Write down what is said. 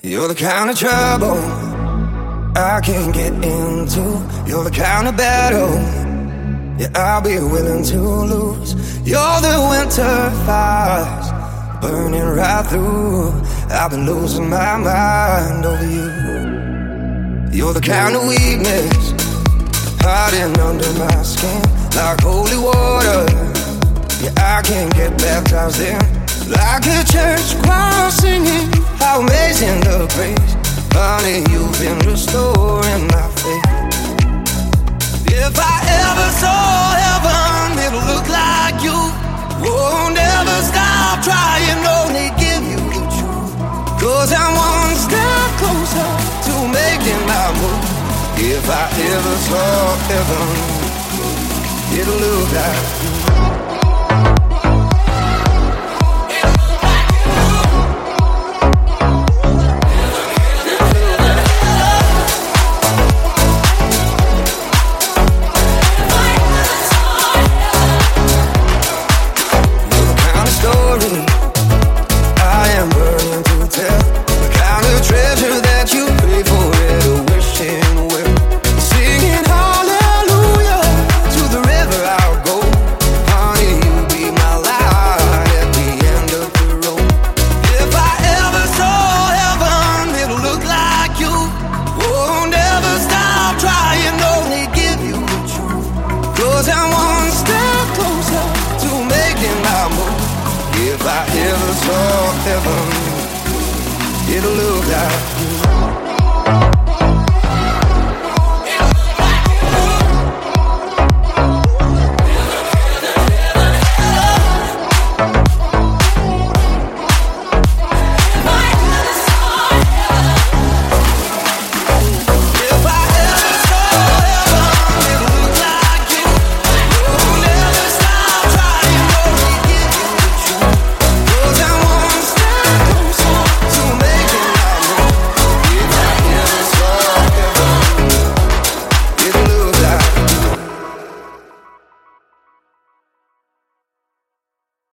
You're the kind of trouble I can't get into. You're the kind of battle, yeah, I'll be willing to lose. You're the winter fires burning right through. I've been losing my mind over you. You're the kind of weakness hiding under my skin, like holy water, yeah, I can't get baptized in. Like a church choir singing, how amazing the praise. Honey, you've been restoring my faith. If I ever saw heaven, it'll look like you. Won't ever stop trying, only give you the truth. 'Cause I'm one step closer to making my move. If I ever saw heaven, it'll look like you. If I ever saw heaven, it'll look like you.